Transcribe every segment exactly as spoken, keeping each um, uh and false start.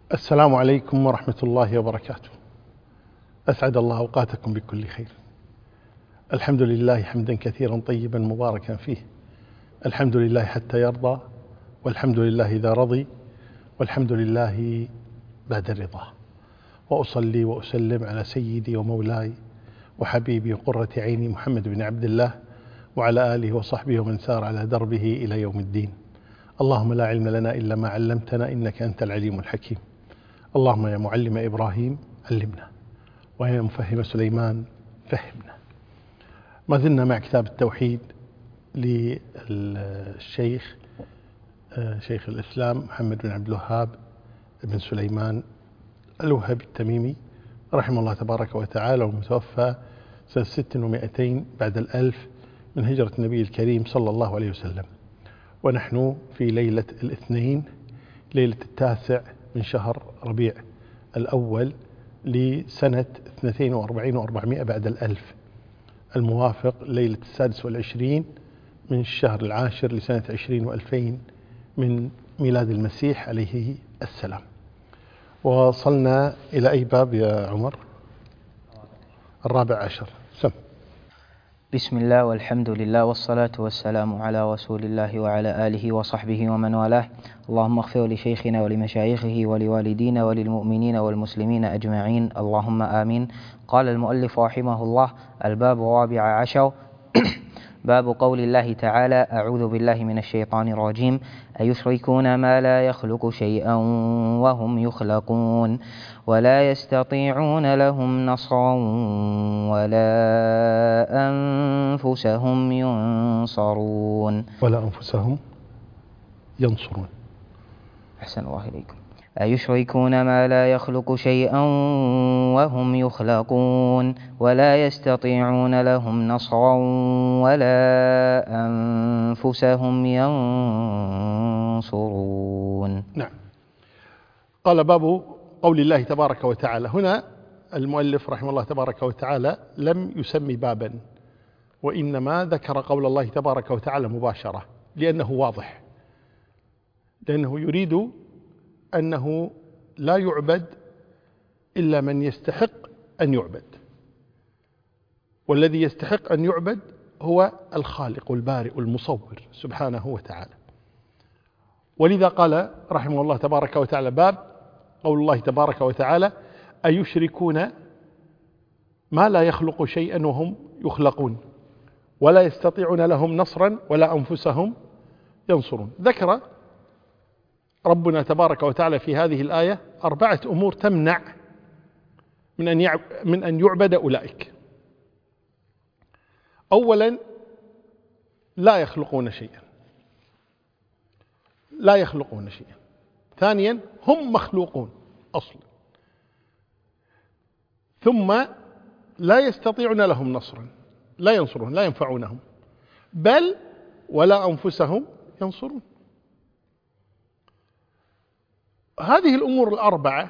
السلام عليكم ورحمة الله وبركاته. أسعد الله أوقاتكم بكل خير. الحمد لله حمدا كثيرا طيبا مباركا فيه. الحمد لله حتى يرضى، والحمد لله إذا رضي، والحمد لله بعد الرضا. وأصلي وأسلم على سيدي ومولاي وحبيبي وقرة عيني محمد بن عبد الله، وعلى آله وصحبه ومن سار على دربه إلى يوم الدين. اللهم لا علم لنا إلا ما علمتنا إنك أنت العليم الحكيم. اللهم يا معلم إبراهيم علمنا، ويا مفهم سليمان فهمنا. ما زلنا مع كتاب التوحيد للشيخ شيخ الإسلام محمد بن عبد الوهاب بن سليمان الوهابي التميمي رحمه الله تبارك وتعالى، والمتوفى سنة ست ومائتين بعد الألف من هجرة النبي الكريم صلى الله عليه وسلم. ونحن في ليلة الاثنين، ليلة التاسع من شهر ربيع الأول لسنة اثنتين وأربعين وأربعمائة بعد الألف، الموافق ليلة السادس والعشرين من الشهر العاشر لسنة عشرين وألفين من ميلاد المسيح عليه السلام. وصلنا إلى أي باب يا عمر؟ الرابع عشر. سم. بسم الله والحمد لله والصلاة والسلام على رسول الله وعلى آله وصحبه ومن والاه. اللهم اغفر لشيخنا ولمشايخه ولوالدينا وللمؤمنين والمسلمين أجمعين، اللهم آمين. قال المؤلف رحمه الله: الباب الرابع عشر باب قول الله تعالى: أعوذ بالله من الشيطان الرجيم: أيشركون ما لا يخلق شيئا وهم يخلقون ولا يستطيعون لهم نصرا ولا أنفسهم ينصرون ولا أنفسهم ينصرون. أحسن الله إليكم. أيشركون ما لا يخلق شيئا وهم يخلقون ولا يستطيعون لهم نصرا ولا أنفسهم ينصرون. نعم. قال: باب قول الله تبارك وتعالى. هنا المؤلف رحمه الله تبارك وتعالى لم يسمي بابا، وإنما ذكر قول الله تبارك وتعالى مباشرة، لأنه واضح، لأنه يريد أنه لا يعبد إلا من يستحق أن يعبد، والذي يستحق أن يعبد هو الخالق البارئ المصور سبحانه وتعالى. ولذا قال رحمه الله تبارك وتعالى: باب قول الله تبارك وتعالى: أيشركون ما لا يخلق شيئا وهم يخلقون ولا يستطيعون لهم نصرا ولا أنفسهم ينصرون. ذكر ربنا تبارك وتعالى في هذه الآية أربعة أمور تمنع من أن من أن يعبد أولئك. أولا: لا يخلقون شيئا، لا يخلقون شيئا. ثانيا: هم مخلوقون أصلا. ثم لا يستطيعون لهم نصرا، لا ينصرون، لا ينفعونهم، بل ولا أنفسهم ينصرون. هذه الأمور الأربعة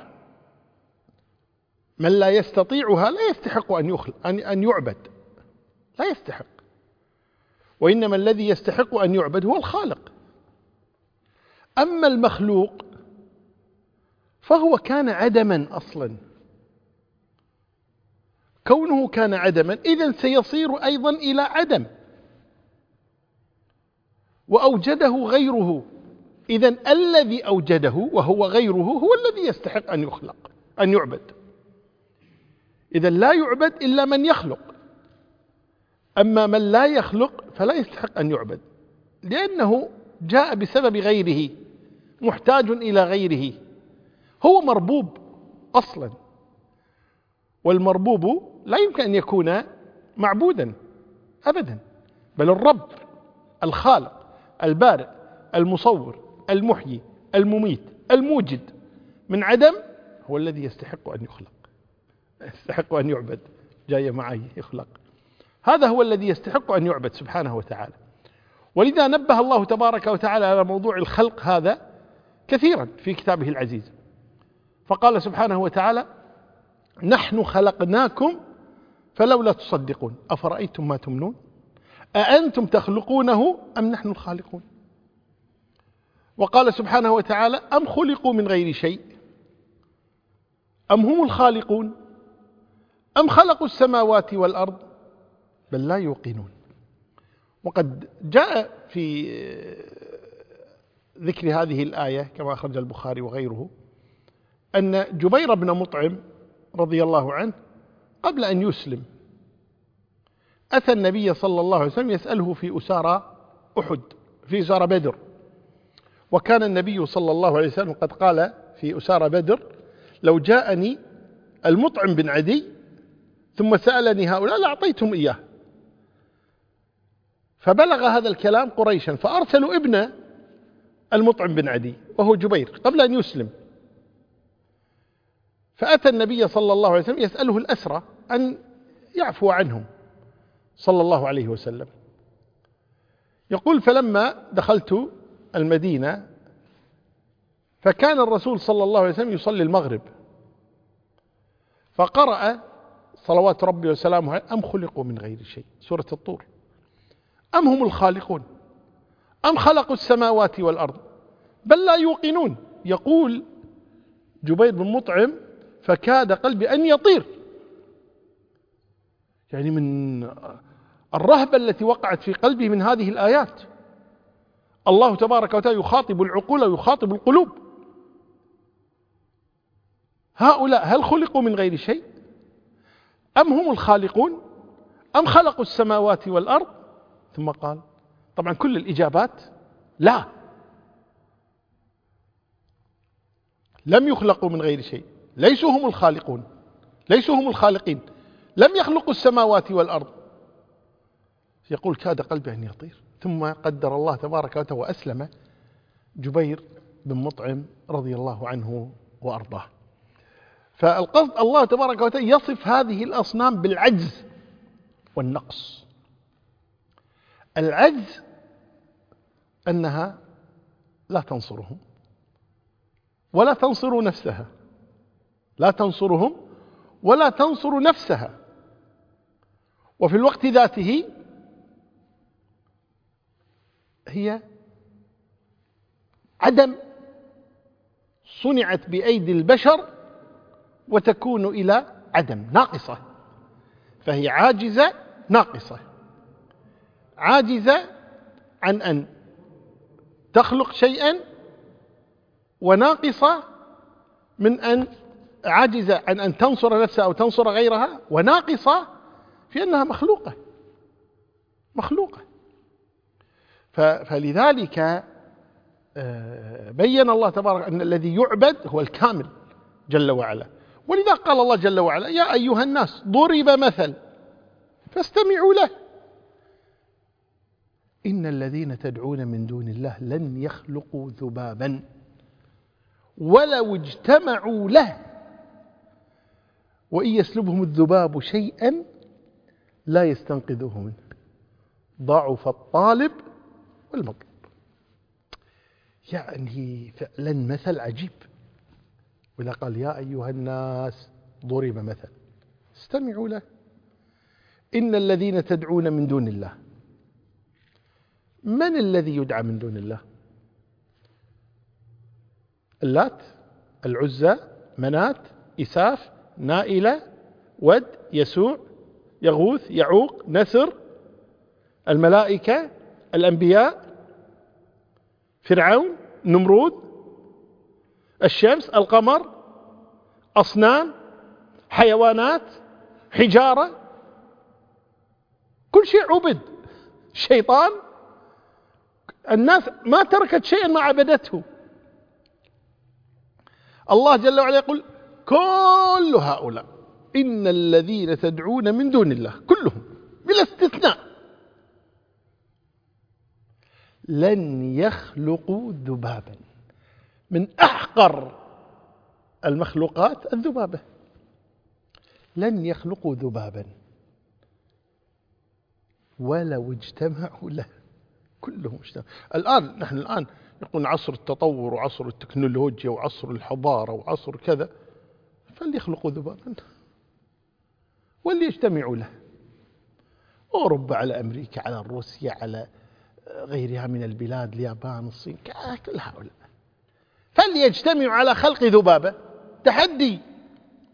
من لا يستطيعها لا يستحق أن يخلق أن أن يعبد، لا يستحق. وإنما الذي يستحق أن يعبد هو الخالق. أما المخلوق فهو كان عدما أصلا. كونه كان عدما إذن سيصير أيضا إلى عدم، وأوجده غيره. إذن الذي أوجده وهو غيره هو الذي يستحق أن يخلق أن يعبد. إذن لا يعبد إلا من يخلق. أما من لا يخلق فلا يستحق أن يعبد، لأنه جاء بسبب غيره، محتاج إلى غيره، هو مربوب أصلا. والمربوب لا يمكن أن يكون معبودا أبدا، بل الرب الخالق البارئ المصور المحيي المميت الموجد من عدم هو الذي يستحق أن يخلق، يستحق أن يعبد. جاي معي يخلق، هذا هو الذي يستحق أن يعبد سبحانه وتعالى. ولذا نبه الله تبارك وتعالى على موضوع الخلق هذا كثيرا في كتابه العزيز، فقال سبحانه وتعالى: نحن خلقناكم فلولا تصدقون أفرأيتم ما تمنون أأنتم تخلقونه أم نحن الخالقون. وقال سبحانه وتعالى: أم خلقوا من غير شيء أم هم الخالقون أم خلقوا السماوات والأرض بل لا يوقنون. وقد جاء في ذكر هذه الآية كما أخرج البخاري وغيره أن جبير بن مطعم رضي الله عنه قبل أن يسلم أتى النبي صلى الله عليه وسلم يسأله في أسارى أحد، في أسارى بدر، وكان النبي صلى الله عليه وسلم قد قال في أسارى بدر: لو جاءني المطعم بن عدي ثم سألني هؤلاء لأعطيتهم إياه. فبلغ هذا الكلام قريشا فأرسلوا ابن المطعم بن عدي وهو جبير قبل أن يسلم، فأتى النبي صلى الله عليه وسلم يسأله الأسرى أن يعفو عنهم صلى الله عليه وسلم. يقول: فلما دخلت المدينة فكان الرسول صلى الله عليه وسلم يصلي المغرب، فقرأ صلوات ربي وسلامه عليه: أم خلقوا من غير شيء، سورة الطور، أم هم الخالقون أم خلقوا السماوات والأرض بل لا يوقنون. يقول جبير بن مطعم: فكاد قلبي أن يطير، يعني من الرهبة التي وقعت في قلبه من هذه الآيات. الله تبارك وتعالى يخاطب العقول ويخاطب القلوب. هؤلاء هل خلقوا من غير شيء أم هم الخالقون أم خلقوا السماوات والأرض؟ ثم قال، طبعا كل الإجابات لا، لم يخلقوا من غير شيء، ليسوا هم الخالقون، ليسوا هم الخالقين، لم يخلقوا السماوات والأرض. يقول: كاد قلبي أن يطير. ثم قدر الله تبارك وتعالى وأسلم جبير بن مطعم رضي الله عنه وأرضاه. فالقصد الله تبارك وتعالى يصف هذه الأصنام بالعجز والنقص. العجز أنها لا تنصرهم ولا تنصر نفسها، لا تنصرهم ولا تنصر نفسها، وفي الوقت ذاته هي عدم، صنعت بأيدي البشر وتكون إلى عدم، ناقصة، فهي عاجزة ناقصة، عاجزة عن أن تخلق شيئا، وناقصة من أن عاجزة عن أن تنصر نفسها أو تنصر غيرها، وناقصة في أنها مخلوقة مخلوقة فلذلك بين الله تبارك أن الذي يعبد هو الكامل جل وعلا. ولذا قال الله جل وعلا: يا أيها الناس ضرب مثل فاستمعوا له إن الذين تدعون من دون الله لن يخلقوا ذبابا ولو اجتمعوا له وإن يسلبهم الذباب شيئا لا يستنقذوه منه ضعف الطالب والمطلوب. يعني فعلا مثل عجيب. وإذا قال: يا أيها الناس ضرب مثل استمعوا له إن الذين تدعون من دون الله. من الذي يدعى من دون الله؟ اللات، العزى، منات، إساف، نائلة، ود، يسوع، يغوث، يعوق، نسر، الملائكة، الأنبياء، فرعون، نمرود، الشمس، القمر، أصنام، حيوانات، حجارة، كل شيء عبد. الشيطان، الناس ما تركت شيئا ما عبدته. الله جل وعلا يقول: كل هؤلاء إن الذين تدعون من دون الله كلهم بلا استثناء لن يخلقوا ذبابا. من أحقر المخلوقات الذبابة، لن يخلقوا ذبابا ولو اجتمعوا له. كلهم اجتمعوا. الآن نحن الآن يقول عصر التطور وعصر التكنولوجيا وعصر الحضارة وعصر كذا، فليخلقوا ذبابا وليجتمعوا له. أوروبا على أمريكا على روسيا على غيرها من البلاد، اليابان، الصين، كل هؤلاء فليجتمعوا على خلق ذبابة. تحدي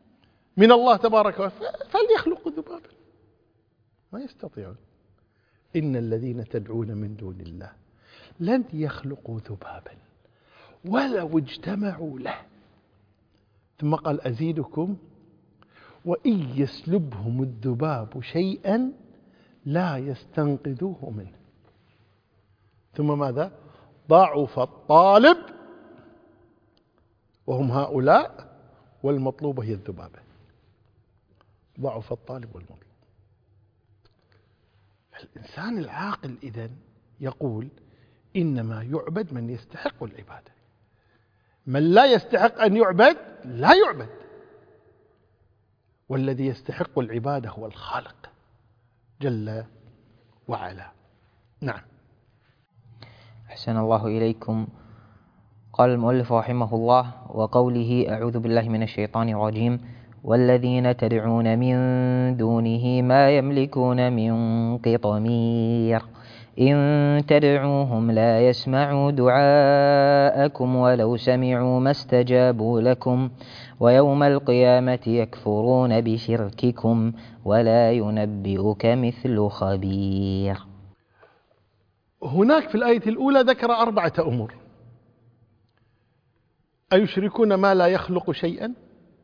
من الله تبارك وتعالى فليخلقوا ذبابا، ما يستطيعون. إن الذين تدعون من دون الله لن يخلقوا ذبابا ولو اجتمعوا له. ثم قال أزيدكم وإن يسلبهم الذباب شيئا لا يستنقذوه منه. ثم ماذا؟ ضعف الطالب وهم هؤلاء والمطلوب هي الذبابة. ضعف الطالب والمطلوب. الإنسان العاقل إذن يقول إنما يعبد من يستحق العبادة، من لا يستحق أن يعبد لا يعبد، والذي يستحق العبادة هو الخالق جل وعلا. نعم. أحسن الله إليكم. قال المؤلف رحمه الله: وقوله أعوذ بالله من الشيطان الرجيم: والذين تدعون من دونه ما يملكون من قطمير إن تدعوهم لا يسمعوا دعاءكم ولو سمعوا ما استجابوا لكم ويوم القيامة يكفرون بشرككم ولا ينبئك مثل خبير. هناك في الآية الأولى ذكر أربعة أمور: أيشركون ما لا يخلق شيئا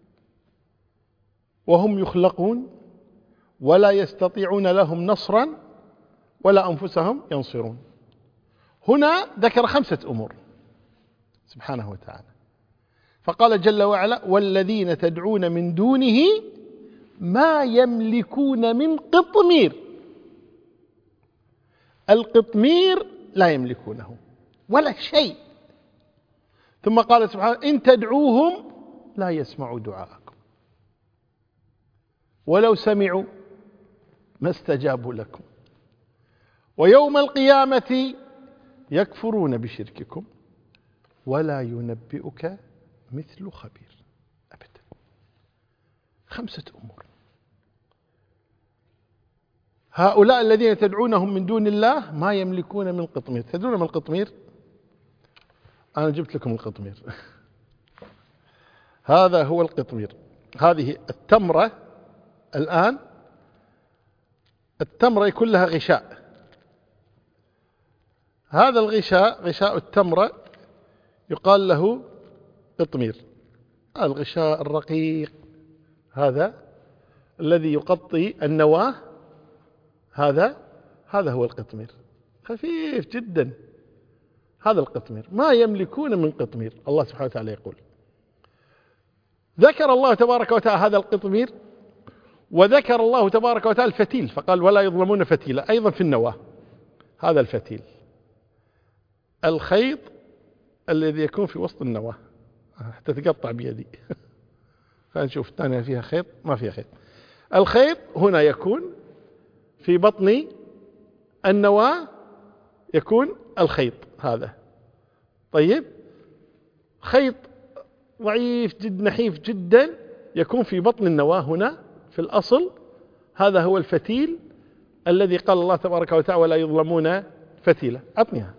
وهم يخلقون ولا يستطيعون لهم نصرا ولا أنفسهم ينصرون. هنا ذكر خمسة أمور سبحانه وتعالى، فقال جل وعلا: والذين تدعون من دونه ما يملكون من قطمير. القطمير لا يملكونه ولا شيء. ثم قال سبحانه: إن تدعوهم لا يسمعوا دعاءكم ولو سمعوا ما استجابوا لكم ويوم القيامة يكفرون بشرككم ولا ينبئك مثل خبير. أبدا. خمسة أمور. هؤلاء الذين تدعونهم من دون الله ما يملكون من قطمير. تدرون من القطمير؟ أنا جبت لكم القطمير. هذا هو القطمير. هذه التمرة الآن، التمرة يكون لها غشاء. هذا الغشاء، غشاء التمرة، يقال له قطمير. الغشاء الرقيق هذا الذي يغطي النواة، هذا هذا هو القطمير، خفيف جدا. هذا القطمير ما يملكون من قطمير. الله سبحانه وتعالى يقول، ذكر الله تبارك وتعالى هذا القطمير، وذكر الله تبارك وتعالى الفتيل فقال: ولا يظلمون فتيلا. أيضا في النواة هذا الفتيل، الخيط الذي يكون في وسط النواة حتى تقطع بيدي. خلينا نشوف الثانية فيها خيط، ما فيها خيط. الخيط هنا يكون في بطن النواة، يكون الخيط هذا. طيب، خيط ضعيف جدا نحيف جدا يكون في بطن النواة هنا في الأصل. هذا هو الفتيل الذي قال الله تبارك وتعالى: ولا يظلمون فتيلة. أعطنيها.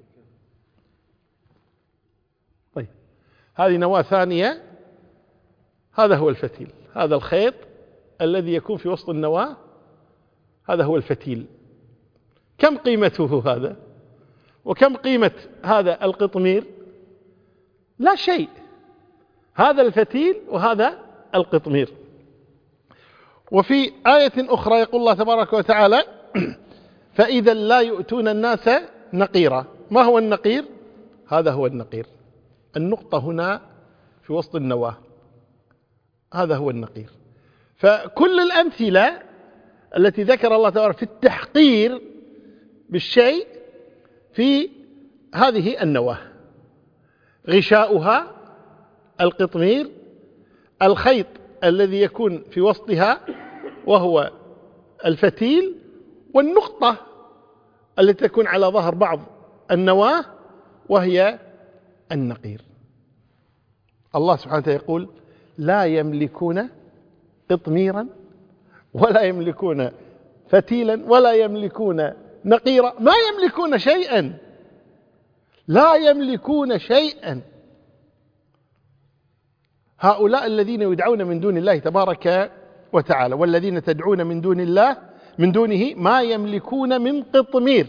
طيب، هذه نواة ثانية. هذا هو الفتيل، هذا الخيط الذي يكون في وسط النواة، هذا هو الفتيل. كم قيمته هذا؟ وكم قيمة هذا القطمير؟ لا شيء. هذا الفتيل وهذا القطمير. وفي آية أخرى يقول الله تبارك وتعالى: فإذا لا يؤتون الناس نقيرا. ما هو النقير؟ هذا هو النقير، النقطة هنا في وسط النواة، هذا هو النقير. فكل الأمثلة التي ذكر الله تبارك في التحقير بالشيء في هذه النواة، غشاؤها القطمير، الخيط الذي يكون في وسطها وهو الفتيل، والنقطة التي تكون على ظهر بعض النواة وهي النقير. الله سبحانه وتعالى يقول: لا يملكون قطميرا ولا يملكون فتيلا ولا يملكون نقيرا. ما يملكون شيئا، لا يملكون شيئا. هؤلاء الذين يدعون من دون الله تبارك وتعالى والذين تدعون من دون الله من دونه ما يملكون من قطمير،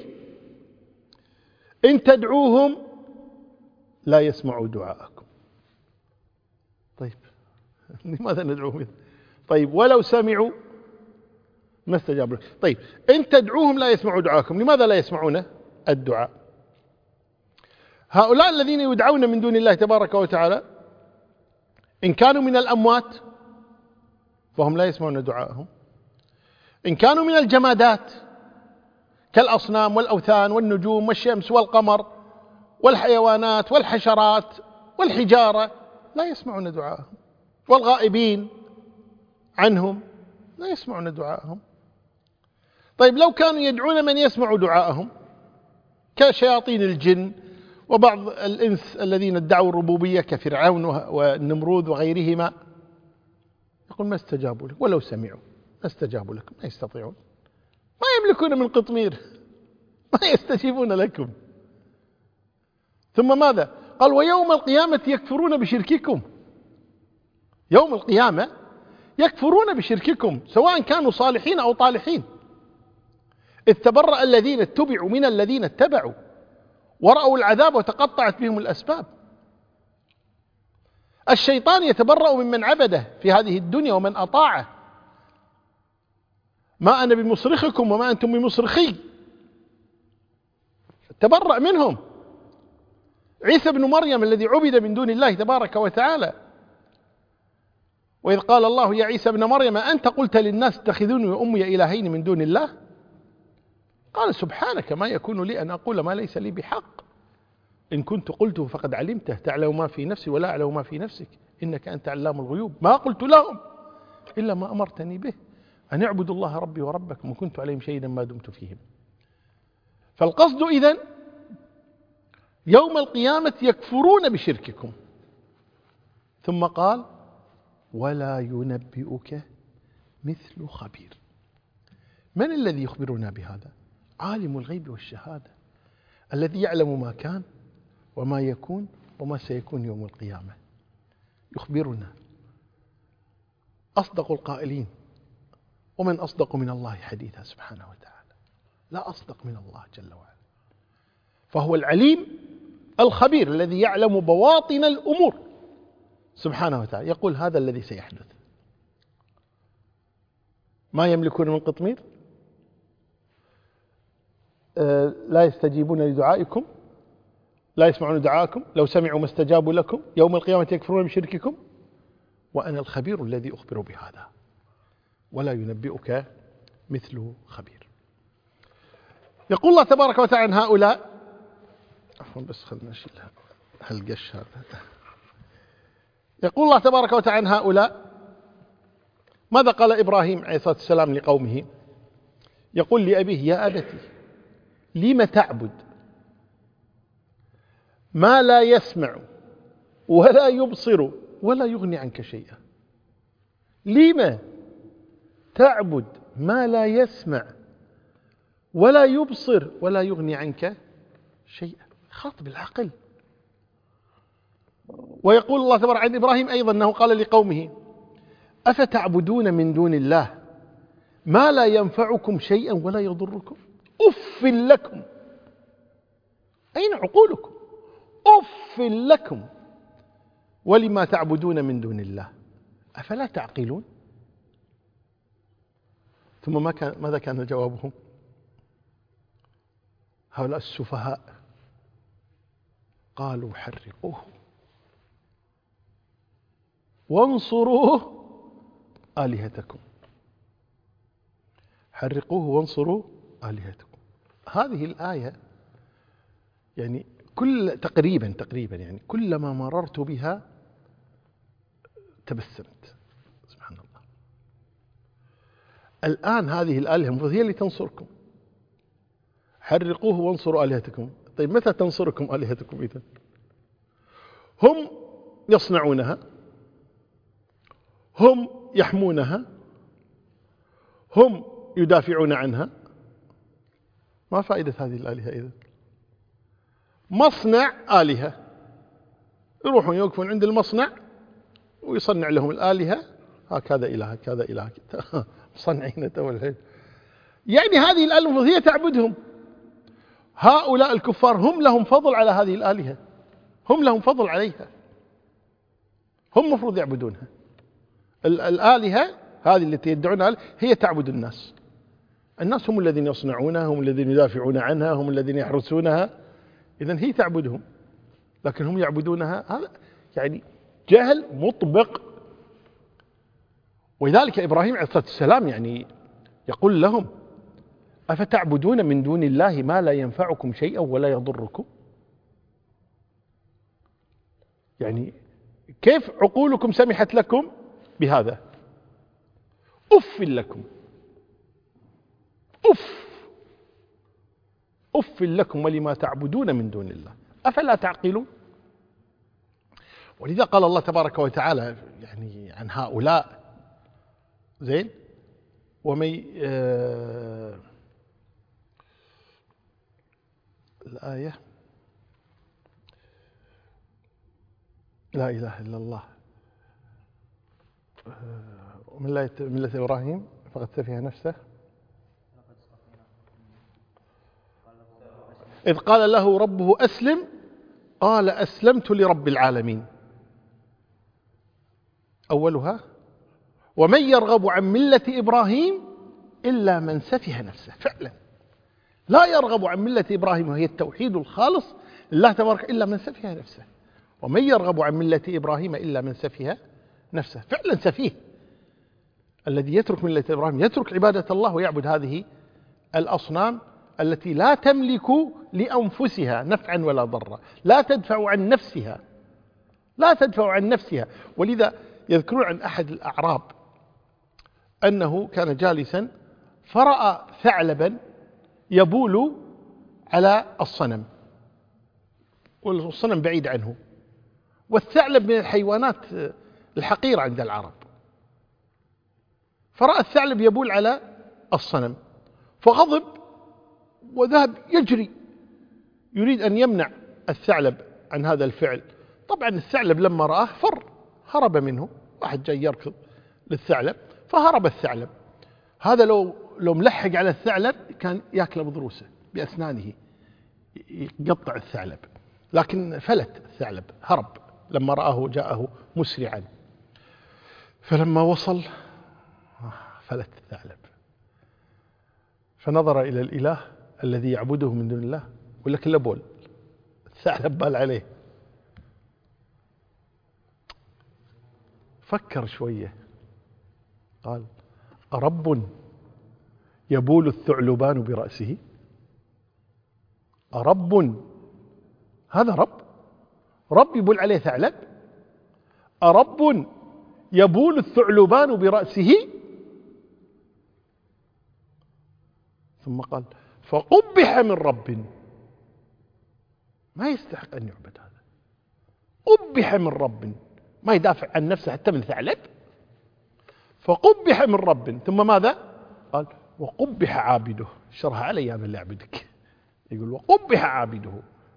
إن تدعوهم لا يسمعوا دعاءكم. طيب لماذا ندعوهم؟ طيب ولو سمعوا ما استجابوا له. طيب إن تدعوهم لا يسمعوا دعاءكم، لماذا لا يسمعون الدعاء؟ هؤلاء الذين يدعون من دون الله تبارك وتعالى إن كانوا من الأموات فهم لا يسمعون دعاءهم، إن كانوا من الجمادات كالأصنام والأوثان والنجوم والشمس والقمر والحيوانات والحشرات والحجارة لا يسمعون دعاءهم، والغائبين عنهم لا يسمعون دعاءهم. طيب لو كانوا يدعون من يسمع دعاءهم كشياطين الجن وبعض الإنس الذين ادعوا الربوبية كفرعون والنمرود وغيرهما، يقول ما استجابوا لك، ولو سمعوا ما استجابوا لكم، ما يستطيعون، ما يملكون من قطمير، ما يستجيبون لكم. ثم ماذا قال؟ ويوم القيامة يكفرون بشرككم. يوم القيامة يكفرون بشرككم سواء كانوا صالحين أو طالحين، إذ تبرأ الذين اتبعوا من الذين اتبعوا ورأوا العذاب وتقطعت بهم الأسباب. الشيطان يتبرأ ممن عبده في هذه الدنيا ومن أطاعه، ما أنا بمصرخكم وما أنتم بمصرخي، تبرأ منهم. عيسى بن مريم الذي عبد من دون الله تبارك وتعالى، وإذ قال الله يا عيسى بن مريم أنت قلت للناس اتخذوني وأمي إلهين من دون الله، قال سبحانك ما يكون لي أن أقول ما ليس لي بحق، إن كنت قلته فقد علمته تعلم ما في نفسي ولا أعلم ما في نفسك إنك أنت علام الغيوب، ما قلت لهم إلا ما أمرتني به أن اعبدوا الله ربي وربكم وكنت عليهم شهيدا ما دمت فيهم. فالقصد إذن يوم القيامة يكفرون بشرككم. ثم قال ولا ينبئك مثل خبير. من الذي يخبرنا بهذا؟ عالم الغيب والشهادة الذي يعلم ما كان وما يكون وما سيكون يوم القيامة، يخبرنا. أصدق القائلين، ومن أصدق من الله حديثا سبحانه وتعالى، لا أصدق من الله جل وعلا. فهو العليم الخبير الذي يعلم بواطن الأمور سبحانه وتعالى، يقول هذا الذي سيحدث. ما يملكون من قطمير، آه لا يستجيبون لدعائكم، لا يسمعون دعاءكم، لو سمعوا ما استجابوا لكم، يوم القيامة يكفرون بشرككم، وأنا الخبير الذي أخبر بهذا، ولا ينبئك مثل خبير. يقول الله تبارك وتعالى عن هؤلاء، عفوا بس خلنا نشيل هالقش هذا. يقول الله تبارك وتعالى عن هؤلاء، ماذا قال إبراهيم عليه الصلاة والسلام لقومه؟ يقول لأبيه يا أبتي لم تعبد ما لا يسمع ولا يبصر ولا يغني عنك شيئا. لم تعبد ما لا يسمع ولا يبصر ولا يغني عنك شيئا. خاطب العقل. ويقول الله تبارك عن إبراهيم أيضا أنه قال لقومه أفتعبدون من دون الله ما لا ينفعكم شيئا ولا يضركم أف لكم. أين عقولكم؟ أف لكم ولما تعبدون من دون الله أفلا تعقلون. ثم ما كان ماذا كان جوابهم؟ هؤلاء السفهاء قالوا حرقوه وانصروه آلهتكم. حرقوه وانصروا آلهتكم. هذه الآية يعني كل تقريبا تقريبا يعني كلما مررت بها تبسمت. سبحان الله. الآن هذه الآلهة المفروض هي اللي تنصركم. حرقوه وانصروا آلهتكم. طيب متى تنصركم آلهتكم إذن؟ هم يصنعونها، هم يحمونها، هم يدافعون عنها. ما فائدة هذه الآلهة إذن؟ مصنع آلهة، يروحون يوقفون عند المصنع ويصنع لهم الآلهة، هكذا إله كذا إله مصنعين تو الحين. يعني هذه الآلهة هي تعبدهم. هؤلاء الكفار هم لهم فضل على هذه الآلهة، هم لهم فضل عليها، هم مفروض يعبدونها. الآلهة هذه التي يدعونها هي تعبد الناس. الناس هم الذين يصنعونها، هم الذين يدافعون عنها، هم الذين يحرسونها. إذن هي تعبدهم، لكن هم يعبدونها. هذا يعني جهل مطبق. ولذلك إبراهيم عليه الصلاة والسلام يعني يقول لهم: أفتعبدون من دون الله ما لا ينفعكم شيئا ولا يضركم؟ يعني كيف عقولكم سمحت لكم بهذا؟ أف لكم، أف أف لكم ولما تعبدون من دون الله أفلا تعقلون؟ ولذا قال الله تبارك وتعالى يعني عن هؤلاء زين ومن آه الآية لا إله إلا الله ومن ملة إبراهيم فقد سفه نفسه إذ قال له ربه أسلم قال أسلمت لرب العالمين. أولها: ومن يرغب عن ملة إبراهيم إلا من سفه نفسه. فعلا لا يرغب عن ملة إبراهيم وهي التوحيد الخالص لله تبارك إلا من سفه نفسه. ومن يرغب عن ملة إبراهيم إلا من سفه نفسه. فعلا سفيه الذي يترك ملة إبراهيم، يترك عبادة الله ويعبد هذه الأصنام التي لا تملك لأنفسها نفعا ولا ضرا، لا تدفع عن نفسها، لا تدفع عن نفسها. ولذا يذكرون عن أحد الأعراب أنه كان جالسا فرأى ثعلبا يبول على الصنم، والصنم بعيد عنه، والثعلب من الحيوانات الحقيرة عند العرب. فرأى الثعلب يبول على الصنم فغضب وذهب يجري يريد أن يمنع الثعلب عن هذا الفعل. طبعا الثعلب لما رآه فر، هرب منه. واحد جاي يركض للثعلب فهرب الثعلب. هذا لو لو ملحق على الثعلب كان ياكله بضروسه بأسنانه، يقطع الثعلب، لكن فلت الثعلب، هرب لما رآه جاءه مسرعا. فلما وصل فلت الثعلب، فنظر إلى الإله الذي يعبده من دون الله يقول لك: لا بول، الثعلب بال عليه. فكر شوية قال: أرب يبول الثعلبان برأسه؟ أرب، هذا رب، رب يبول عليه ثعلب؟ أرب يبول الثعلبان برأسه؟ ثم قال: فقبح من رب ما يستحق أن يعبد هذا. قبح من رب ما يدافع عن نفسه حتى من ثعلب. فقبح من رب، ثم ماذا قال؟ وقبح عابده. شرها علي من اللي يعبدك، يقول وقبح عابده،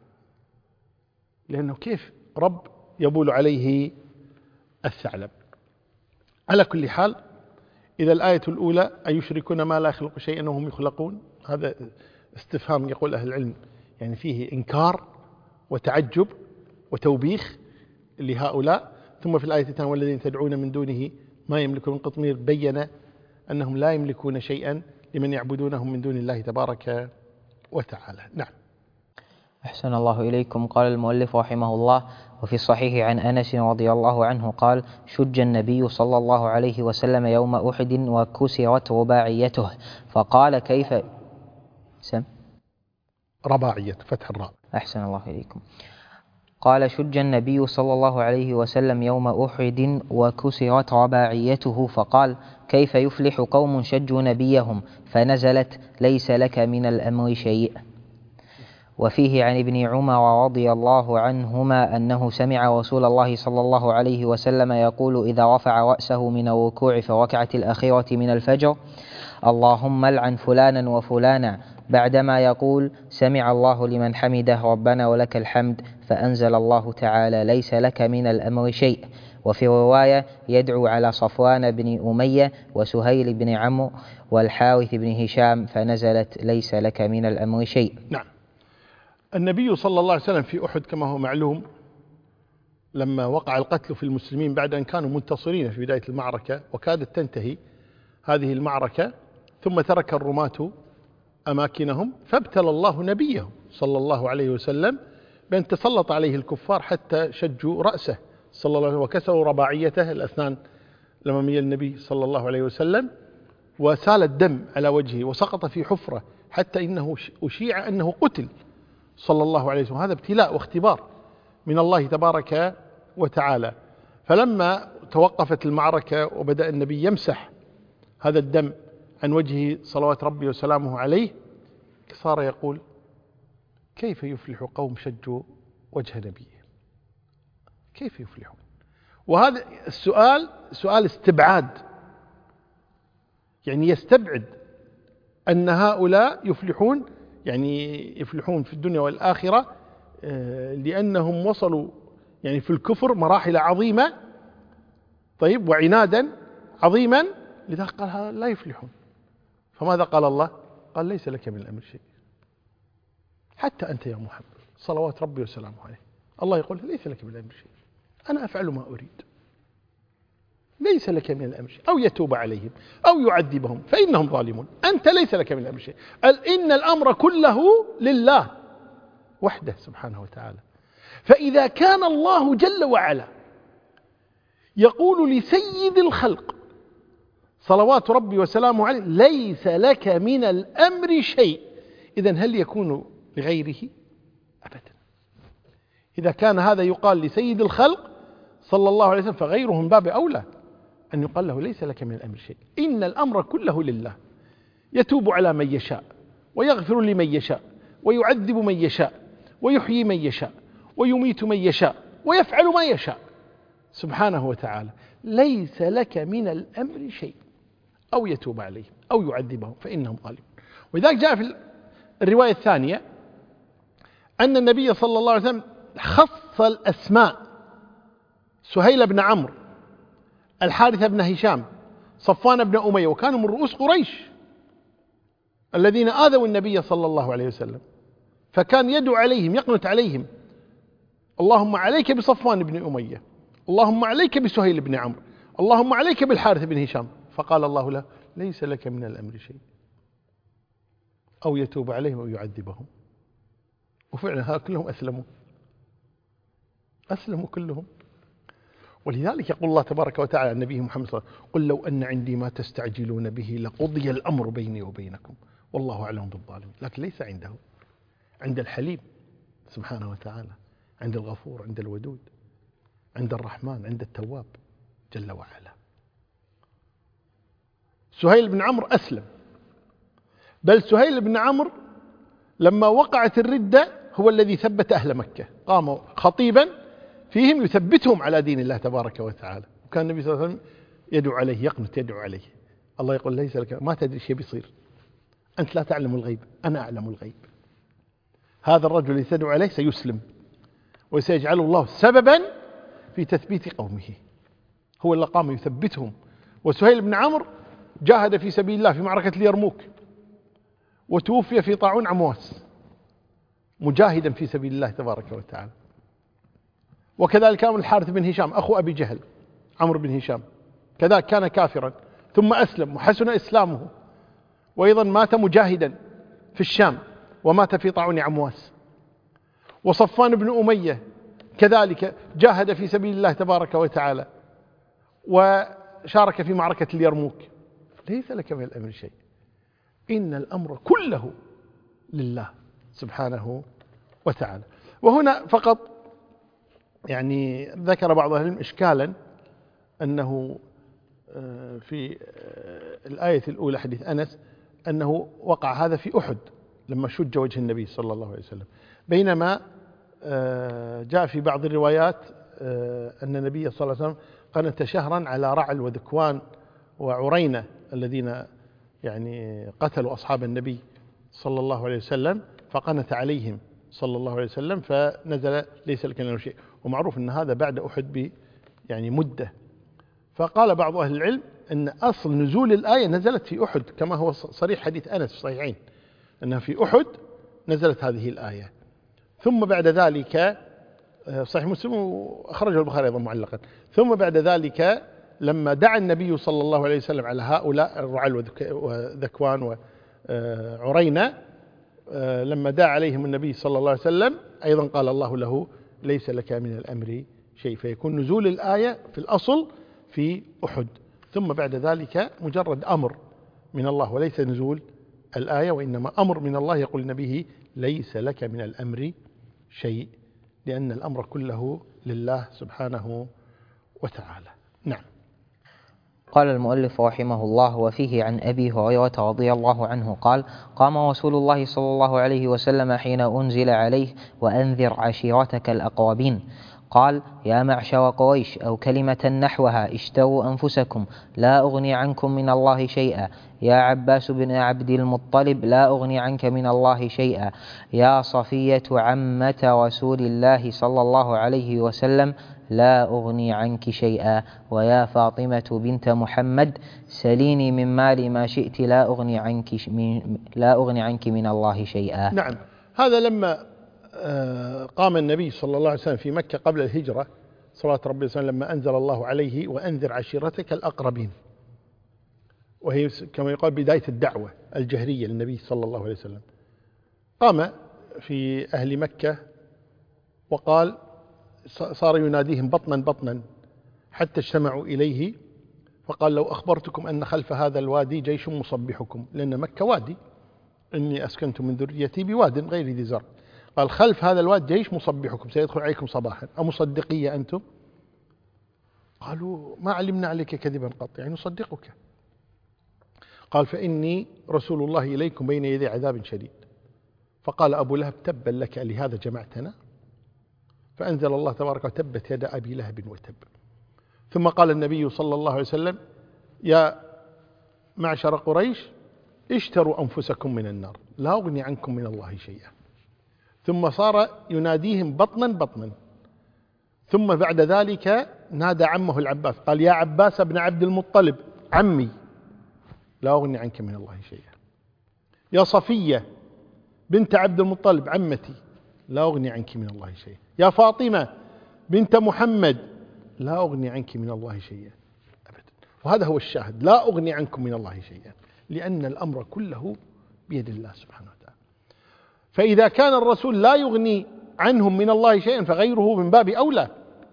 لأنه كيف رب يبول عليه الثعلب. على كل حال، إذا الآية الأولى أيشركون ما لا يخلق شيئا وهم يخلقون، هذا استفهام يقول أهل العلم يعني فيه إنكار وتعجب وتوبيخ لهؤلاء. ثم في الآية الثانية: والذين تدعون من دونه ما يملكون من قطمير، بين أنهم لا يملكون شيئا لمن يعبدونهم من دون الله تبارك وتعالى. نعم. أحسن الله إليكم. قال المؤلف رحمه الله: وفي الصحيح عن أنس رضي الله عنه قال: شج النبي صلى الله عليه وسلم يوم أحد وكسرت رباعيته، فقال: كيف سم رباعية فتح الراء. أحسن الله إليكم. قال: شج النبي صلى الله عليه وسلم يوم أحد وكسرت رباعيته، فقال: كيف يفلح قوم شجوا نبيهم؟ فنزلت: ليس لك من الأمر شيء. وفيه عن ابن عمر رضي الله عنهما أنه سمع رسول الله صلى الله عليه وسلم يقول إذا رفع رأسه من الركوع في الركعة الأخيرة من الفجر: اللهم لعن فلانا وفلانا، بعدما يقول: سمع الله لمن حمده ربنا ولك الحمد، فأنزل الله تعالى: ليس لك من الأمر شيء. وفي رواية يدعو على صفوان بن أمية وسهيل بن عمرو والحارث بن هشام فنزلت ليس لك من الأمر شيء. نعم. النبي صلى الله عليه وسلم في أحد كما هو معلوم لما وقع القتل في المسلمين بعد أن كانوا منتصرين في بداية المعركة وكادت تنتهي هذه المعركة، ثم ترك الرماة أماكنهم، فابتلى الله نبيه صلى الله عليه وسلم بأن تسلط عليه الكفار حتى شجوا رأسه صلى الله عليه وسلم وكسروا رباعيته الأسنان الأمامية النبي صلى الله عليه وسلم، وسال الدم على وجهه وسقط في حفرة حتى إنه أشيع أنه قتل صلى الله عليه وسلم. هذا ابتلاء واختبار من الله تبارك وتعالى. فلما توقفت المعركة وبدأ النبي يمسح هذا الدم عن وجهه صلوات ربي وسلامه عليه، صار يقول: كيف يفلح قوم شجوا وجه نبيه؟ كيف يفلحون؟ وهذا السؤال سؤال استبعاد، يعني يستبعد أن هؤلاء يفلحون، يعني يفلحون في الدنيا والآخرة، لأنهم وصلوا يعني في الكفر مراحل عظيمة، طيب، وعنادا عظيما، لذا قال هذا لا يفلحون. فماذا قال الله؟ قال: ليس لك من الأمر شيء. حتى أنت يا محمد صلوات ربي وسلامه عليه، الله يقول: ليس لك من الأمر شيء، أنا أفعل ما أريد، ليس لك من الأمر شيء، أو يتوب عليهم أو يعذبهم فإنهم ظالمون. أنت ليس لك من الأمر شيء، قال: إن الأمر كله لله وحده سبحانه وتعالى. فإذا كان الله جل وعلا يقول لسيد الخلق صلوات ربي وسلامه عليه: ليس لك من الأمر شيء، إذن هل يكون لغيره؟ أبدا. إذا كان هذا يقال لسيد الخلق صلى الله عليه وسلم فغيره من باب أولى أن يقال له: ليس لك من الأمر شيء، إن الأمر كله لله، يتوب على من يشاء ويغفر لمن يشاء ويعذب من يشاء ويحيي من يشاء ويميت من يشاء ويفعل ما يشاء سبحانه وتعالى. ليس لك من الأمر شيء، أو يتوب عليهم أو يعذبهم فإنهم ظالمون. ولذلك جاء في الرواية الثانية أن النبي صلى الله عليه وسلم خص الأسماء: سهيل بن عمرو، الحارث بن هشام، صفوان بن أمية، وكانوا من رؤوس قريش الذين آذوا النبي صلى الله عليه وسلم، فكان يدعو عليهم يقنت عليهم: اللهم عليك بصفوان بن أمية، اللهم عليك بسهيل بن عمرو، اللهم عليك بالحارث بن هشام. فقال الله له: ليس لك من الأمر شيء، أو يتوب عليهم أو يعذبهم. وفعلا كلهم أسلموا أسلموا كلهم. ولذلك يقول الله تبارك وتعالى عن نبيه محمد صلى الله عليه وسلم: قل لو أن عندي ما تستعجلون به لقضي الأمر بيني وبينكم والله أعلم بالظالمين. لكن ليس عنده، عند الحليم سبحانه وتعالى، عند الغفور، عند الودود، عند الرحمن، عند التواب جل وعلا. سهيل بن عمرو أسلم، بل سهيل بن عمرو لما وقعت الردة هو الذي ثبت أهل مكة، قام خطيبا فيهم يثبتهم على دين الله تبارك وتعالى. وكان النبي صلى الله عليه وسلم يدعو عليه، يقنت يدعو عليه. الله يقول: ليس لك، ما تدري شيء بيصير، أنت لا تعلم الغيب، أنا أعلم الغيب. هذا الرجل الذي تدعو عليه سيسلم، وسيجعله الله سببا في تثبيت قومه، هو اللي قام يثبتهم. وسهيل بن عمرو جاهد في سبيل الله في معركة اليرموك، وتوفي في طاعون عمواس مجاهدا في سبيل الله تبارك وتعالى. وكذلك كان الحارث بن هشام أخو أبي جهل، عمرو بن هشام، كذلك كان كافرا ثم أسلم وحسن إسلامه، وأيضا مات مجاهدا في الشام ومات في طاعون عمواس. وصفوان بن أمية كذلك جاهد في سبيل الله تبارك وتعالى وشارك في معركة اليرموك. ليس لك من الأمر شيء، إن الأمر كله لله سبحانه وتعالى. وهنا فقط يعني ذكر بعض أهل العلم إشكالا أنه في الآية الأولى حديث أنس أنه وقع هذا في أحد لما شج وجه النبي صلى الله عليه وسلم، بينما جاء في بعض الروايات أن النبي صلى الله عليه وسلم قنت شهرا على رعل وذكوان وعرينة الذين يعني قتلوا أصحاب النبي صلى الله عليه وسلم، فقنت عليهم صلى الله عليه وسلم، فنزل ليس لك من شيء. ومعروف أن هذا بعد أحد ب يعني مدة. فقال بعض أهل العلم أن أصل نزول الآية نزلت في أحد، كما هو صريح حديث أنس في الصحيحين أنها في أحد نزلت هذه الآية. ثم بعد ذلك صحيح مسلم وأخرجه البخاري أيضا معلقا. ثم بعد ذلك لما دعا النبي صلى الله عليه وسلم على هؤلاء الرعل وذكوان وعرينة، لما دعا عليهم النبي صلى الله عليه وسلم أيضا قال الله له ليس لك من الأمر شيء، فيكون نزول الآية في الأصل في أحد، ثم بعد ذلك مجرد أمر من الله وليس نزول الآية، وإنما أمر من الله يقول النبي ليس لك من الأمر شيء، لأن الأمر كله لله سبحانه وتعالى. نعم. قال المؤلف رحمه الله: وفيه عن أبي هريرة رضي الله عنه قال: قام رسول الله صلى الله عليه وسلم حين أنزل عليه: وأنذر عشيرتك الأقربين. قال: يا معشر قريش، أو كلمة نحوها: اشتروا أنفسكم لا أغني عنكم من الله شيئا. يا عباس بن عبد المطلب، لا أغني عنك من الله شيئا. يا صفية عمة رسول الله صلى الله عليه وسلم، لا أغني عنك شيئا. ويا فاطمة بنت محمد، سليني من مالي ما شئت، لا أغني عنك من لا أغني عنك من الله شيئا. نعم. هذا لما قام النبي صلى الله عليه وسلم في مكة قبل الهجرة صلى ربي وسلم، لما أنزل الله عليه: وأنذر عشيرتك الأقربين، وهي كما يقال بداية الدعوة الجهرية للنبي صلى الله عليه وسلم. قام في أهل مكة وقال، صار يناديهم بطنا بطنا حتى اجتمعوا إليه، فقال: لو أخبرتكم أن خلف هذا الوادي جيش مصبحكم، لأن مكة وادي، إني أسكنت من ذريتي بواد غير ذي زرع، قال: خلف هذا الوادي جيش مصبحكم سيدخل عليكم صباحا، أمصدقية أنتم؟ قالوا: ما علمنا عليك كذبا قط، يعني نصدقك. قال: فإني رسول الله إليكم بين يدي عذاب شديد. فقال أبو لهب: تبا لك، لهذا جمعتنا؟ فأنزل الله تبارك وتبت يد أبي لهب وتب. ثم قال النبي صلى الله عليه وسلم: يا معشر قريش، اشتروا أنفسكم من النار، لا أغني عنكم من الله شيئا. ثم صار يناديهم بطنا بطنا. ثم بعد ذلك نادى عمه العباس، قال: يا عباس بن عبد المطلب، عمي، لا أغني عنك من الله شيئا. يا صفية بنت عبد المطلب، عمتي، لا أغني عنك من الله شيئا. يا فاطمة بنت محمد، لا أغني عنك من الله شيئا أبدا. وهذا هو الشاهد: لا أغني عنكم من الله شيئا، لأن الأمر كله بيد الله سبحانه وتعالى. فإذا كان الرسول لا يغني عنهم من الله شيئا، فغيره من باب أولى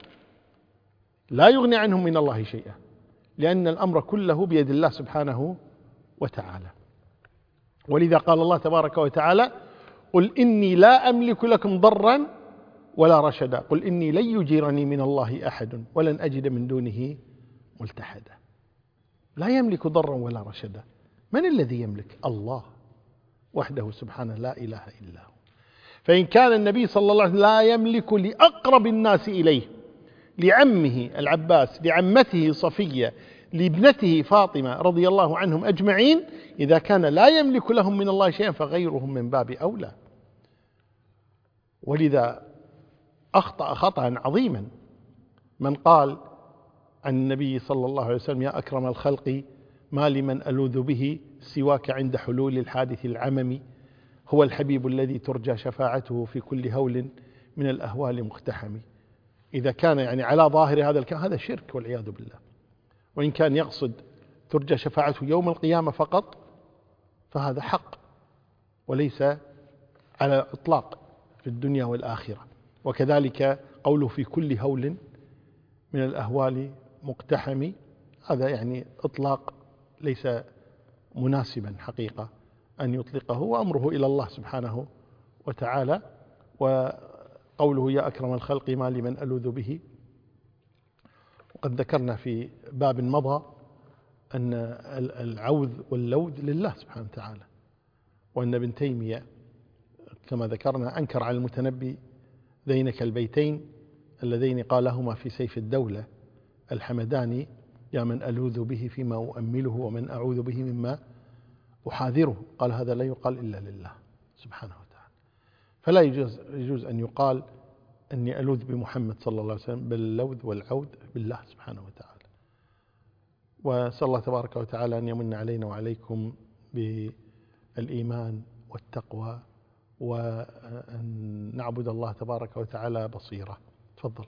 لا يغني عنهم من الله شيئا، لأن الأمر كله بيد الله سبحانه وتعالى. ولذا قال الله تبارك وتعالى: قل إني لا أملك لكم ضرا ولا رشدا، قل إني لن يجيرني من الله أحد ولن أجد من دونه ملتحدا. لا يملك ضرا ولا رشدا. من الذي يملك؟ الله وحده سبحانه، لا إله إلا هو. فإن كان النبي صلى الله عليه وسلم لا يملك لأقرب الناس إليه، لعمه العباس، لعمته صفية، لابنته فاطمة رضي الله عنهم أجمعين، إذا كان لا يملك لهم من الله شيئا فغيرهم من باب أولى. ولذا أخطأ خطأ عظيما من قال عن النبي صلى الله عليه وسلم: يا أكرم الخلق، ما لمن ألوذ به سواك عند حلول الحادث العمم، هو الحبيب الذي ترجى شفاعته في كل هول من الأهوال مقتحم. إذا كان يعني على ظاهر هذا الكلام هذا شرك والعياذ بالله، وإن كان يقصد ترجى شفاعته يوم القيامة فقط فهذا حق، وليس على إطلاق في الدنيا والآخرة. وكذلك قوله في كل هول من الأهوال مقتحم، هذا يعني إطلاق ليس مناسبا حقيقة أن يطلقه، وأمره إلى الله سبحانه وتعالى. وقوله: يا أكرم الخلق، ما لمن ألوذ به، وقد ذكرنا في باب مضى أن العوذ واللوذ لله سبحانه وتعالى، وأن ابن تيمية كما ذكرنا أنكر على المتنبي ذينك البيتين اللذين قالهما في سيف الدولة الحمداني: يا من ألوذ به فيما أؤمله، ومن أعوذ به مما أحاذره. قال: هذا لا يقال إلا لله سبحانه وتعالى. فلا يجوز, يجوز أن يقال أني ألوذ بمحمد صلى الله عليه وسلم باللوذ والعوذ بالله سبحانه وتعالى. وأسأل الله تبارك وتعالى أن يمن علينا وعليكم بالإيمان والتقوى، وأن نعبد الله تبارك وتعالى بصيرة. تفضل.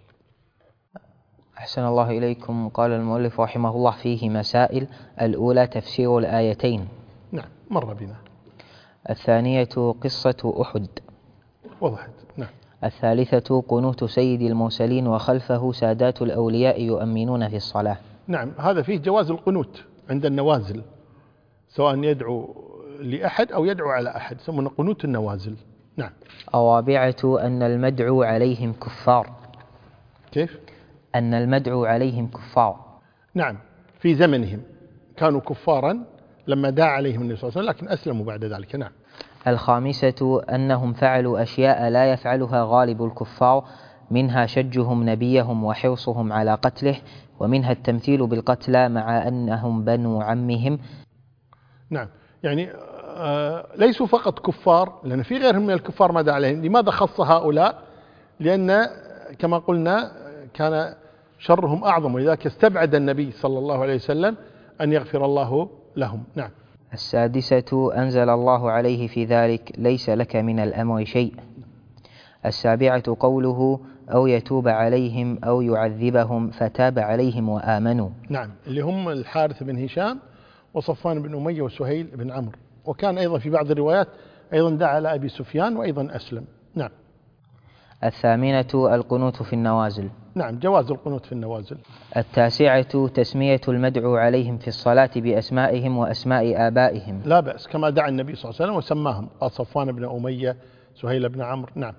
أحسن الله إليكم. قال المؤلف رحمه الله فيه مسائل. الأولى تفسير الآيتين. نعم مر بنا. الثانية قصة أحد. وضحت. نعم. الثالثة قنوت سيد المرسلين وخلفه سادات الأولياء يؤمنون في الصلاة. نعم، هذا فيه جواز القنوت عند النوازل، سواء يدعو لأحد أو يدعو على أحد، يسمونه قنوت النوازل. نعم. الرابعة أن المدعو عليهم كفار. كيف؟ أن المدعو عليهم كفار. نعم، في زمنهم كانوا كفارا لما دعا عليهم النبي صلى الله عليه وسلم، لكن أسلموا بعد ذلك. نعم. الخامسة أنهم فعلوا أشياء لا يفعلها غالب الكفار، منها شجهم نبيهم وحرصهم على قتله، ومنها التمثيل بالقتلى مع أنهم بنو عمهم. نعم، يعني آه ليسوا فقط كفار، لأن في غيرهم من الكفار ما دعا عليهم. لماذا خص هؤلاء؟ لأن كما قلنا كان شرهم أعظم، ولذلك استبعد النبي صلى الله عليه وسلم أن يغفر الله لهم. نعم. السادسة أنزل الله عليه في ذلك ليس لك من الأمر شيء. السابعة قوله أو يتوب عليهم أو يعذبهم فتاب عليهم وآمنوا. نعم، اللي هم الحارث بن هشام وصفوان بن أمية وسهيل بن عمرو، وكان أيضا في بعض الروايات أيضا دعا على أبي سفيان وأيضا أسلم. نعم. الثامنة القنوت في النوازل. نعم، جواز القنوت في النوازل. التاسعة تسمية المدعو عليهم في الصلاة بأسمائهم وأسماء آبائهم. لا بأس، كما دعا النبي صلى الله عليه وسلم وسماهم، قال صفوان بن أمية سهيل بن عمرو. نعم.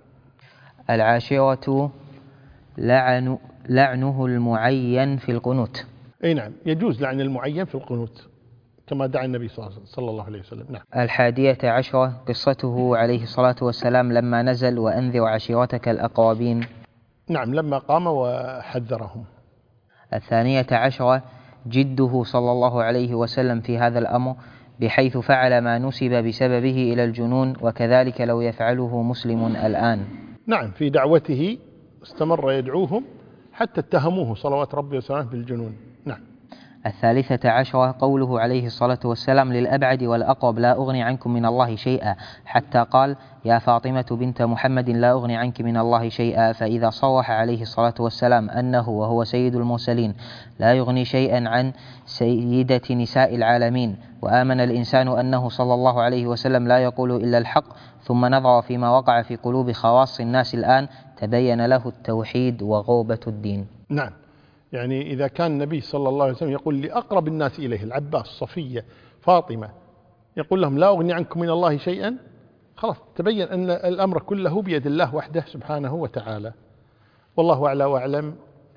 العاشرة لعن لعنه المعين في القنوت. أي نعم، يجوز لعن المعين في القنوت كما دعا النبي صلى الله عليه وسلم. نعم. الحادية عشرة قصته عليه الصلاة والسلام لما نزل وأنذر عشيرتك الأقربين. نعم، لما قام وحذرهم. الثانية عشرة جده صلى الله عليه وسلم في هذا الأمر، بحيث فعل ما نسب بسببه إلى الجنون، وكذلك لو يفعله مسلم الآن. نعم، في دعوته استمر يدعوهم حتى اتهموه صلوات ربي وسلامه بالجنون. نعم. الثالثة عشرة قوله عليه الصلاة والسلام للأبعد والأقرب لا أغني عنكم من الله شيئا، حتى قال يا فاطمة بنت محمد لا أغني عنك من الله شيئا. فإذا صرح عليه الصلاة والسلام أنه وهو سيد المرسلين لا يغني شيئا عن سيدة نساء العالمين، وآمن الإنسان أنه صلى الله عليه وسلم لا يقول إلا الحق، ثم نظر فيما وقع في قلوب خواص الناس الآن، تبين له التوحيد وغربة الدين. نعم، يعني إذا كان النبي صلى الله عليه وسلم يقول لأقرب الناس إليه العباس، صفية، فاطمة، يقول لهم لا أغني عنكم من الله شيئا، خلاص تبين أن الأمر كله بيد الله وحده سبحانه وتعالى. والله أعلى وأعلم.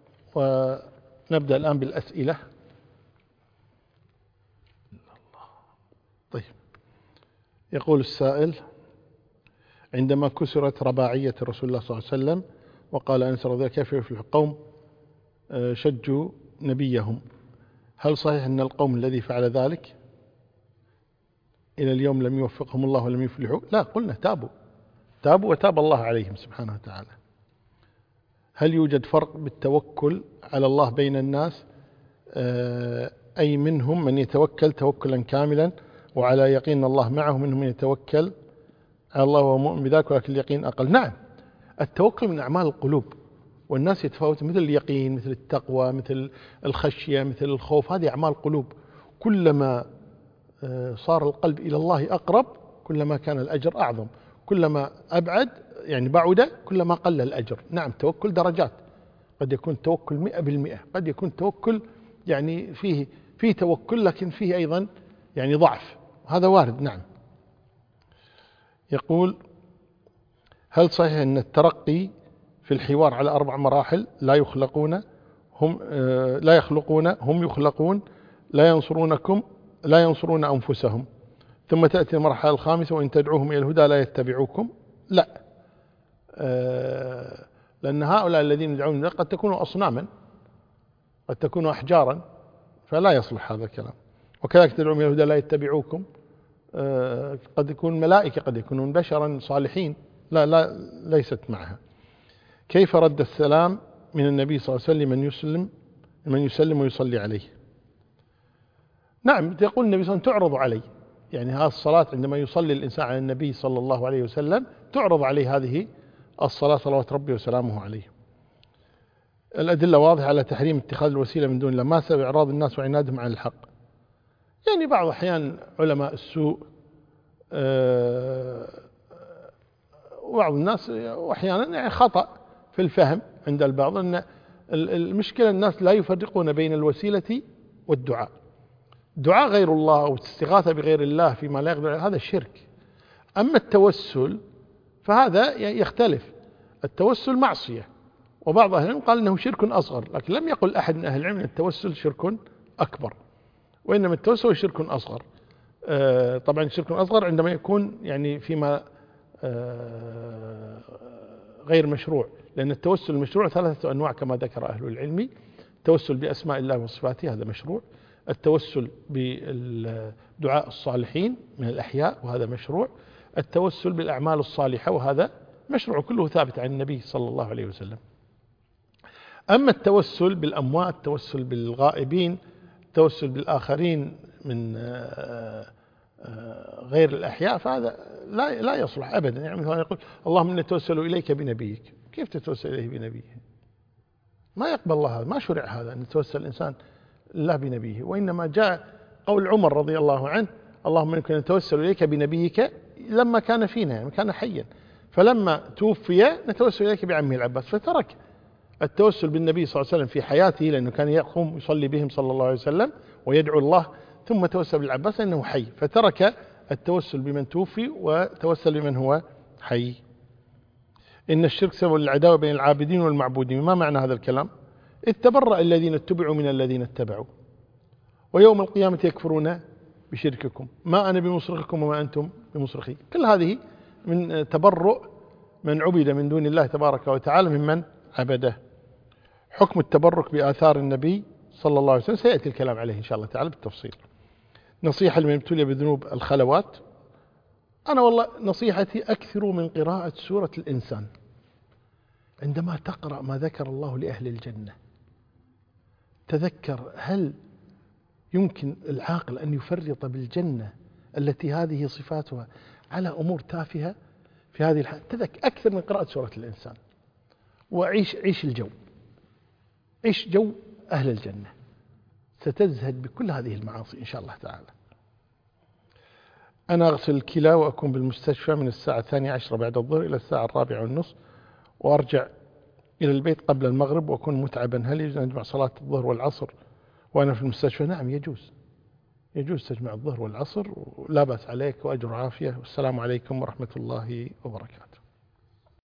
ونبدأ الآن بالأسئلة. طيب، يقول السائل: عندما كسرت رباعية رسول الله صلى الله عليه وسلم وقال أنس رضي الله عنه كيف يفلح القوم شجوا نبيهم، هل صحيح أن القوم الذي فعل ذلك إلى اليوم لم يوفقهم الله ولم يفلحوا؟ لا، قلنا تابوا تابوا وتاب الله عليهم سبحانه وتعالى. هل يوجد فرق بالتوكل على الله بين الناس؟ أي منهم من يتوكل توكلا كاملا وعلى يقين الله معه، منهم من يتوكل على الله وهو مؤمن بذلك ولكن اليقين أقل. نعم، التوكل من أعمال القلوب، والناس يتفاوت، مثل اليقين، مثل التقوى، مثل الخشية، مثل الخوف، هذه أعمال قلوب. كلما صار القلب إلى الله أقرب كلما كان الأجر أعظم، كلما أبعد يعني بعد كلما قل الأجر. نعم، توكل درجات، قد يكون توكل مئة بالمئة، قد يكون توكل يعني فيه فيه توكل لكن فيه أيضا يعني ضعف، هذا وارد. نعم. يقول: هل صحيح أن الترقي في الحوار على أربع مراحل؟ لا يخلقون هم آه لا يخلقون هم يخلقون، لا ينصرونكم لا ينصرون أنفسهم، ثم تأتي المرحلة الخامسة وإن تدعوهم إلى الهدى لا يتبعوكم. لا، آه لأن هؤلاء الذين يدعون قد تكونوا أصناما، قد تكونوا أحجارا، فلا يصلح هذا الكلام. وكذلك تدعوهم إلى الهدى لا يتبعوكم، آه قد يكون ملائكة، قد يكونون بشرا صالحين، لا لا ليست معها. كيف رد السلام من النبي صلى الله عليه وسلم من يسلم من يسلم ويصلي عليه؟ نعم، يقول النبي صلى الله عليه وسلم تعرض عليه، يعني هذه الصلاة عندما يصلي الإنسان على النبي صلى الله عليه وسلم تعرض عليه هذه الصلاة صلوات ربي وسلامه عليه. الأدلة واضحة على تحريم اتخاذ الوسيلة من دون الله، ما سبب إعراض الناس وعنادهم عن الحق. يعني بعض الأحيان علماء السوء وبعض الناس وأحيانا يعني خطأ في الفهم عند البعض، أن المشكلة الناس لا يفرقون بين الوسيلة والدعاء. دعاء غير الله أو استغاثة بغير الله فيما لا يقدر هذا الشرك. أما التوسل فهذا يختلف، التوسل معصية، وبعض أهل العلم قال أنه شرك أصغر، لكن لم يقل أحد من أهل العلم أن التوسل شرك أكبر، وإنما التوسل شرك أصغر. آه طبعا شرك أصغر عندما يكون يعني فيما آه غير مشروع، لأن التوسل المشروع ثلاثة أنواع كما ذكر أهل العلم. التوسل بأسماء الله وصفاته هذا مشروع، التوسل بدعاء الصالحين من الأحياء وهذا مشروع، التوسل بالأعمال الصالحة وهذا مشروع، كله ثابت عن النبي صلى الله عليه وسلم. أما التوسل بالأموات، التوسل بالغائبين، التوسل بالآخرين من غير الأحياء، فهذا لا لا يصلح أبدا. يعني مثلا يقول اللهم إني أتوسل إليك بنبيك، كيف تتوسل إليه بنبيه؟ ما يقبل الله هذا، ما شرع هذا أن يتوسل الإنسان الله بنبيه، وإنما جاء قول عمر رضي الله عنه اللهم إنك نتوسل إليك بنبيك لما كان فينا، يعني كان حيا، فلما توفي نتوسل إليك بعمه العباس، فترك التوسل بالنبي صلى الله عليه وسلم في حياته لأنه كان يقوم يصلي بهم صلى الله عليه وسلم ويدعو الله، ثم توسل بالعباس لأنه حي، فترك التوسل بمن توفي وتوسل بمن هو حي. إن الشرك سبب العداوة بين العابدين والمعبودين. ما معنى هذا الكلام؟ إذ تبرأ الذين اتبعوا من الذين اتبعوا ويوم القيامة يكفرون بشرككم ما أنا بمصرخكم وما أنتم بمصرخي. كل هذه من تبرؤ من عبد من دون الله تبارك وتعالى ممن عبده. حكم التبرك بآثار النبي صلى الله عليه وسلم سيأتي الكلام عليه إن شاء الله تعالى بالتفصيل. نصيحة لمن ابتلي بذنوب الخلوات. أنا والله نصيحتي أكثروا من قراءة سورة الإنسان. عندما تقرأ ما ذكر الله لأهل الجنة تذكر هل يمكن العاقل أن يفرط بالجنة التي هذه صفاتها على أمور تافهة في هذه الحالة. تذكر أكثر من قراءة سورة الإنسان وعيش عيش الجو، عيش جو أهل الجنة، ستزهد بكل هذه المعاصي إن شاء الله تعالى. أنا أغسل الكلى وأكون بالمستشفى من الساعة الثانية عشرة بعد الظهر إلى الساعة الرابعة والنصف، وأرجع إلى البيت قبل المغرب وأكون متعبا، هل يجوز أن أجمع صلاة الظهر والعصر وأنا في المستشفى؟ نعم يجوز، يجوز تجمع الظهر والعصر ولا بأس عليك وأجر عافية. والسلام عليكم ورحمة الله وبركاته.